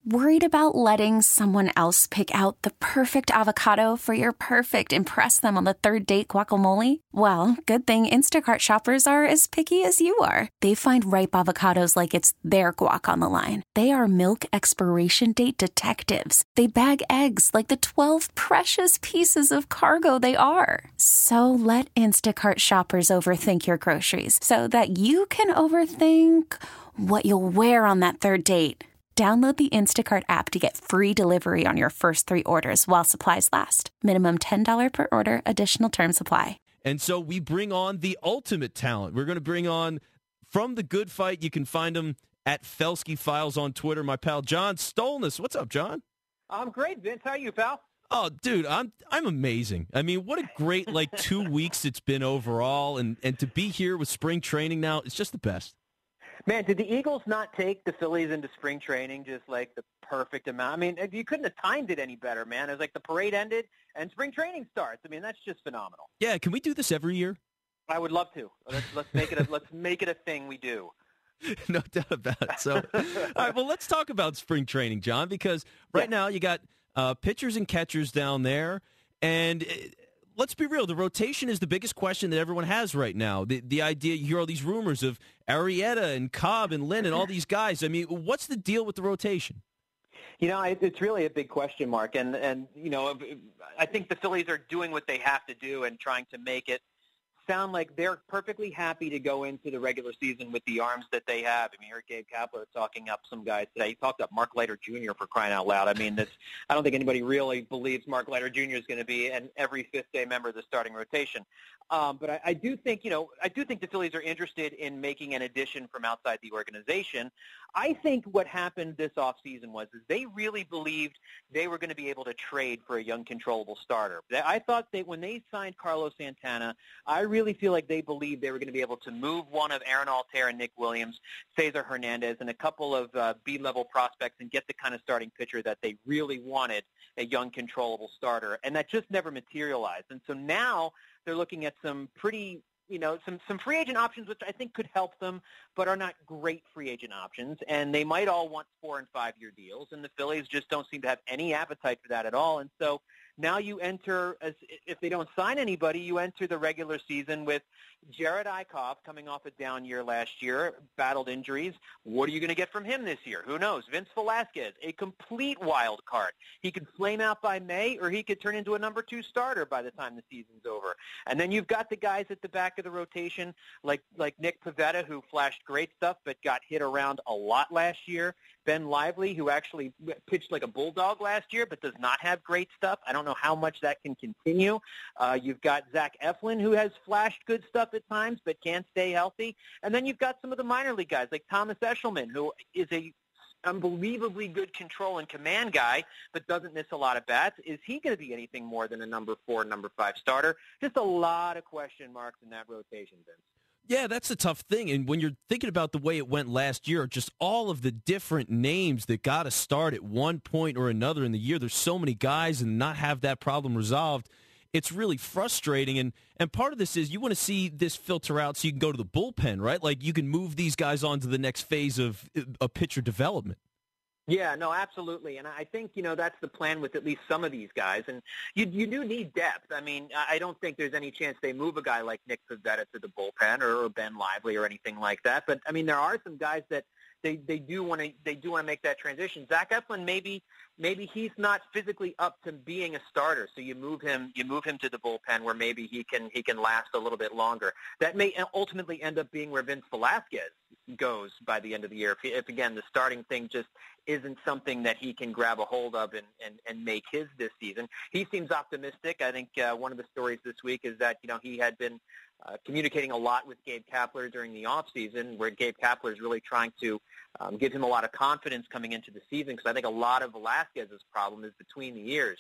Worried about letting someone else pick out the perfect avocado for your perfect impress them on the third date guacamole? Well, good thing Instacart shoppers are as picky as you are. They find ripe avocados like it's their guac on the line. They are milk expiration date detectives. They bag eggs like the 12 precious pieces of cargo they are. So let Instacart shoppers overthink your groceries so that you can overthink what you'll wear on that third date. Download the Instacart app to get free delivery on your first 3 orders while supplies last. Minimum $10 per order. Additional terms apply. And so we bring on the ultimate talent. We're going to bring on, from The Good Fight, you can find him at Felsky Files on Twitter, my pal John Stolness. What's up, John? I'm great, Vince. How are you, pal? Oh, dude, I'm amazing. I mean, what a great, 2 weeks it's been overall. And to be here with spring training now, it's just the best. Man, did the Eagles not take the Phillies into spring training just like the perfect amount? I mean, you couldn't have timed it any better, man. It was like the parade ended and spring training starts. I mean, that's just phenomenal. Yeah, can we do this every year? I would love to. Let's make it a thing we do. No doubt about it. So, all right, well, let's talk about spring training, John, because right now you got pitchers and catchers down there, and let's be real. The rotation is the biggest question that everyone has right now. The idea, you hear all these rumors of Arrieta and Cobb and Lynn and all these guys. I mean, what's the deal with the rotation? You know, it's really a big question mark. And you know, I think the Phillies are doing what they have to do and trying to make it sound like they're perfectly happy to go into the regular season with the arms that they have. I mean, you heard Gabe Kapler talking up some guys today. He talked up Mark Leiter Jr. for crying out loud. I mean, I don't think anybody really believes Mark Leiter Jr. is going to be an every fifth-day member of the starting rotation. But I do think the Phillies are interested in making an addition from outside the organization. I think what happened this offseason was they really believed they were going to be able to trade for a young, controllable starter. I thought when they signed Carlos Santana, I really feel like they believed they were going to be able to move one of Aaron Altair and Nick Williams, Cesar Hernandez, and a couple of B-level prospects and get the kind of starting pitcher that they really wanted, a young, controllable starter. And that just never materialized. And so now they're looking at some pretty some free agent options, which I think could help them, but are not great free agent options. And they might all want 4- and 5-year deals, and the Phillies just don't seem to have any appetite for that at all. And so now you enter, if they don't sign anybody, you enter the regular season with Jared Eichhoff coming off a down year last year, battled injuries. What are you going to get from him this year? Who knows? Vince Velasquez, a complete wild card. He could flame out by May, or he could turn into a number 2 starter by the time the season's over. And then you've got the guys at the back of the rotation, like Nick Pivetta, who flashed great stuff but got hit around a lot last year. Ben Lively, who actually pitched like a bulldog last year but does not have great stuff. I don't know how much that can continue. You've got Zach Eflin, who has flashed good stuff at times but can't stay healthy. And then you've got some of the minor league guys like Thomas Eshelman, who is a unbelievably good control and command guy but doesn't miss a lot of bats. Is he going to be anything more than a number 4, number 5 starter? Just a lot of question marks in that rotation, Vince. Yeah, that's the tough thing. And when you're thinking about the way it went last year, just all of the different names that got to start at one point or another in the year, there's so many guys and not have that problem resolved. It's really frustrating. And part of this is you want to see this filter out so you can go to the bullpen, right? Like you can move these guys on to the next phase of pitcher development. Yeah, no, absolutely. And I think, that's the plan with at least some of these guys. And you do need depth. I mean, I don't think there's any chance they move a guy like Nick Pivetta to the bullpen or Ben Lively or anything like that. But, I mean, there are some guys that they do want to make that transition. Zach Eflin, maybe he's not physically up to being a starter, so you move him to the bullpen where maybe he can last a little bit longer. That may ultimately end up being where Vince Velasquez goes by the end of the year. If again the starting thing just isn't something that he can grab a hold of and make his this season. He seems optimistic. I think one of the stories this week is that he had been communicating a lot with Gabe Kapler during the offseason, where Gabe Kapler is really trying to give him a lot of confidence coming into the season, because I think a lot of Velasquez's problem is between the ears,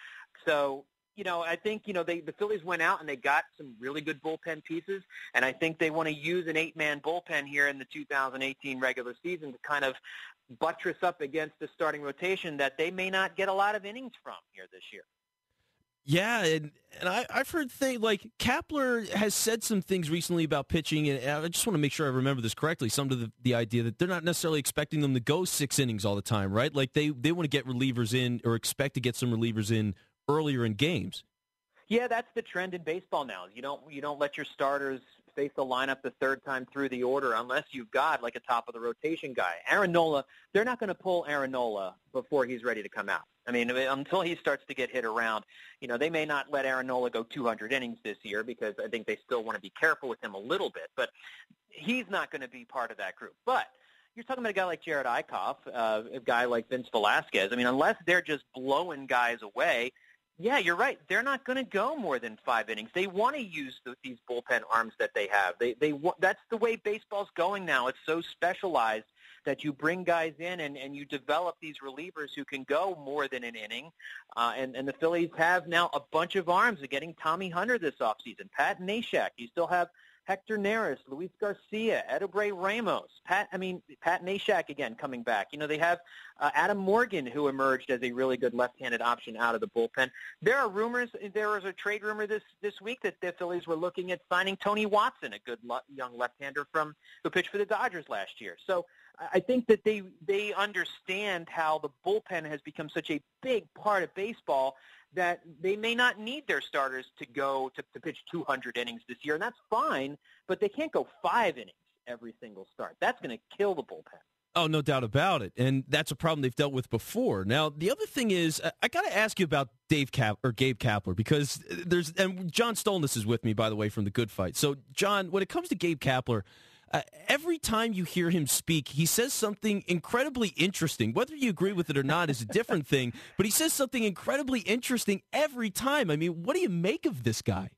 So, I think, the Phillies went out and they got some really good bullpen pieces, and I think they want to use an 8-man bullpen here in the 2018 regular season to kind of buttress up against the starting rotation that they may not get a lot of innings from here this year. Yeah, and I've heard things like Kapler has said some things recently about pitching, and I just want to make sure I remember this correctly. Some of the idea that they're not necessarily expecting them to go 6 innings all the time, right? Like they want to get relievers in or expect to get some relievers in earlier in games. Yeah, that's the trend in baseball now. You don't let your starters face the lineup the third time through the order unless you've got like a top of the rotation guy. Aaron Nola, they're not going to pull Aaron Nola before he's ready to come out. I mean, until he starts to get hit around, they may not let Aaron Nola go 200 innings this year because I think they still want to be careful with him a little bit. But he's not going to be part of that group. But you're talking about a guy like Jared Eichhoff, a guy like Vince Velasquez. I mean, unless they're just blowing guys away, yeah, you're right. They're not going to go more than 5 innings. They want to use these bullpen arms that they have. That's the way baseball's going now. It's so specialized that you bring guys in and you develop these relievers who can go more than an inning. And the Phillies have now a bunch of arms. They're getting Tommy Hunter this offseason, Pat Neshek. You still have Hector Neris, Luis Garcia, Edobrey Ramos, Pat Neshek again coming back. They have Adam Morgan, who emerged as a really good left-handed option out of the bullpen. There are rumors. There was a trade rumor this week that the Phillies were looking at signing Tony Watson, a good young left-hander who pitched for the Dodgers last year. So I think that they understand how the bullpen has become such a big part of baseball that they may not need their starters to go to pitch 200 innings this year, and that's fine, but they can't go 5 innings every single start. That's going to kill the bullpen. Oh, no doubt about it, and that's a problem they've dealt with before. Now, the other thing is, I got to ask you about Gabe Kapler, because and John Stolness is with me, by the way, from The Good Fight. So, John, when it comes to Gabe Kapler, every time you hear him speak, he says something incredibly interesting. Whether you agree with it or not is a different thing, but he says something incredibly interesting every time. I mean, what do you make of this guy?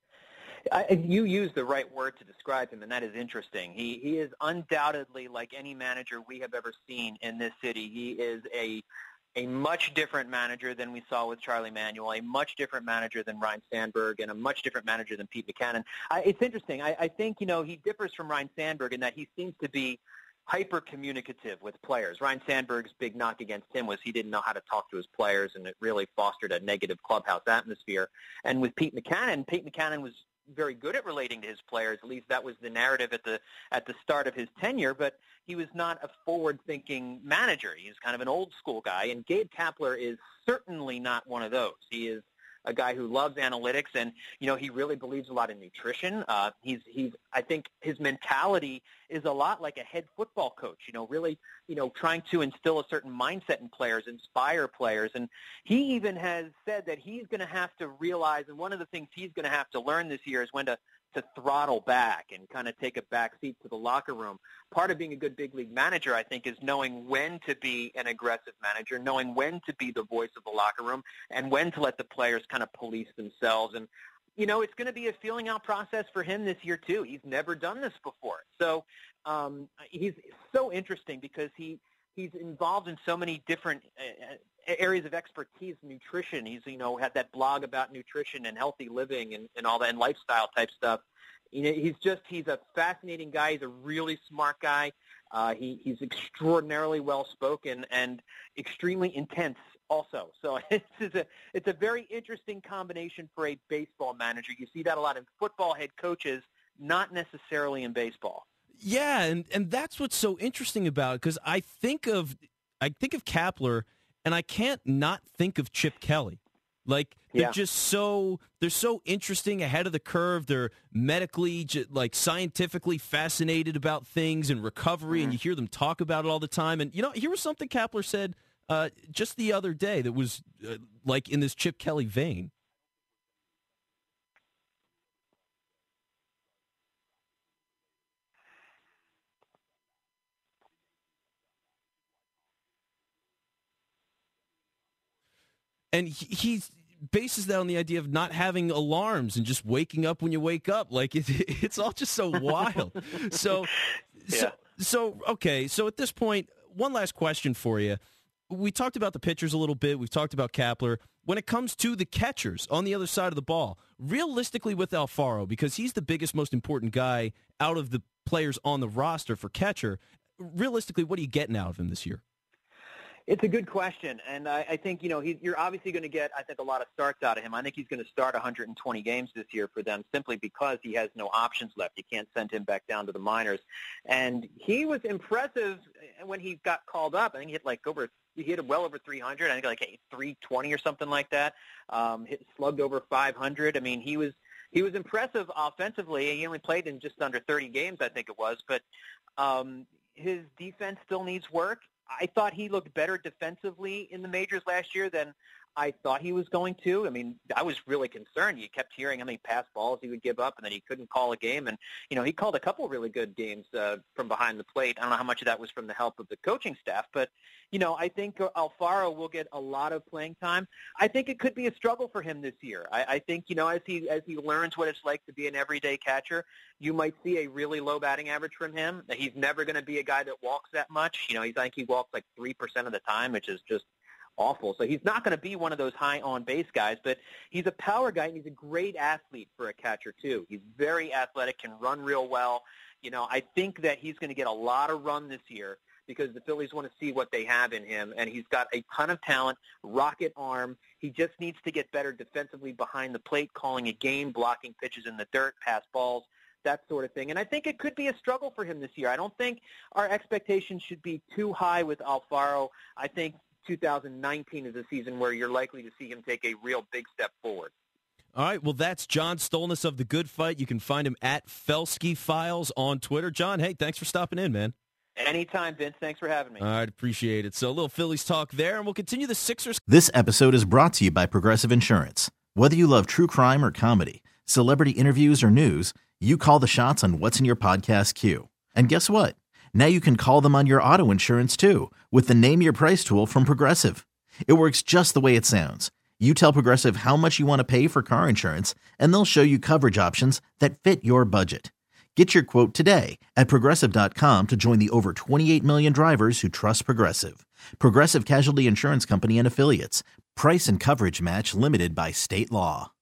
You use the right word to describe him, and that is interesting. He is undoubtedly, like any manager we have ever seen in this city, he is a much different manager than we saw with Charlie Manuel, a much different manager than Ryne Sandberg, and a much different manager than Pete Mackanin. It's interesting. I think, he differs from Ryne Sandberg in that he seems to be hyper-communicative with players. Ryne Sandberg's big knock against him was he didn't know how to talk to his players, and it really fostered a negative clubhouse atmosphere. And with Pete Mackanin was very good at relating to his players. At least that was the narrative at the start of his tenure, but he was not a forward-thinking manager. He was kind of an old-school guy, and Gabe Kapler is certainly not one of those. He is a guy who loves analytics, and he really believes a lot in nutrition. I think his mentality is a lot like a head football coach. Really, trying to instill a certain mindset in players, inspire players, and he even has said that he's going to have to realize, and one of the things he's going to have to learn this year is when to throttle back and kind of take a back seat to the locker room. Part of being a good big league manager, I think, is knowing when to be an aggressive manager, knowing when to be the voice of the locker room, and when to let the players kind of police themselves. And, it's going to be a feeling out process for him this year, too. He's never done this before. So he's so interesting because he's involved in so many different areas of expertise, nutrition. He's, had that blog about nutrition and healthy living and all that, and lifestyle type stuff. He's a fascinating guy. He's a really smart guy. He's extraordinarily well-spoken and extremely intense also. So it's a very interesting combination for a baseball manager. You see that a lot in football head coaches, not necessarily in baseball. Yeah, and that's what's so interesting about it, because I think of Kapler, and I can't not think of Chip Kelly. Like, they're they're so interesting, ahead of the curve. They're medically, scientifically fascinated about things and recovery, and you hear them talk about it all the time. And, here was something Kapler said just the other day that was in this Chip Kelly vein. And he bases that on the idea of not having alarms and just waking up when you wake up. Like, it's all just so wild. So at this point, one last question for you. We talked about the pitchers a little bit. We've talked about Kapler. When it comes to the catchers on the other side of the ball, realistically with Alfaro, because he's the biggest, most important guy out of the players on the roster for catcher, realistically, what are you getting out of him this year? It's a good question, and I think, you're obviously going to get, I think, a lot of starts out of him. I think he's going to start 120 games this year for them simply because he has no options left. You can't send him back down to the minors. And he was impressive when he got called up. I think he hit well over 300. I think like 320 or something like that. Slugged over 500. I mean, he was impressive offensively. He only played in just under 30 games, I think it was, but his defense still needs work. I thought he looked better defensively in the majors last year than I thought he was going to. I mean, I was really concerned. You kept hearing how many pass balls he would give up, and then he couldn't call a game. And, he called a couple really good games from behind the plate. I don't know how much of that was from the help of the coaching staff, but, I think Alfaro will get a lot of playing time. I think it could be a struggle for him this year. I think, as he learns what it's like to be an everyday catcher, you might see a really low batting average from him. He's never going to be a guy that walks that much. I think he walks like 3% of the time, which is just awful. So he's not going to be one of those high on-base guys, but he's a power guy, and he's a great athlete for a catcher, too. He's very athletic, can run real well. I think that he's going to get a lot of run this year because the Phillies want to see what they have in him, and he's got a ton of talent, rocket arm. He just needs to get better defensively behind the plate, calling a game, blocking pitches in the dirt, pass balls, that sort of thing. And I think it could be a struggle for him this year. I don't think our expectations should be too high with Alfaro. I think 2019 is a season where you're likely to see him take a real big step forward. All right, well, that's John Stolnis of The Good Fight. You can find him at Felsky Files on Twitter. John, hey, thanks for stopping in, man. Anytime, Vince. Thanks for having me. All right, appreciate it. So a little Phillies talk there, and we'll continue the Sixers. This episode is brought to you by Progressive Insurance. Whether you love true crime or comedy, celebrity interviews or news, you call the shots on what's in your podcast queue. And guess what? Now you can call them on your auto insurance, too, with the Name Your Price tool from Progressive. It works just the way it sounds. You tell Progressive how much you want to pay for car insurance, and they'll show you coverage options that fit your budget. Get your quote today at Progressive.com to join the over 28 million drivers who trust Progressive. Progressive Casualty Insurance Company and Affiliates. Price and coverage match limited by state law.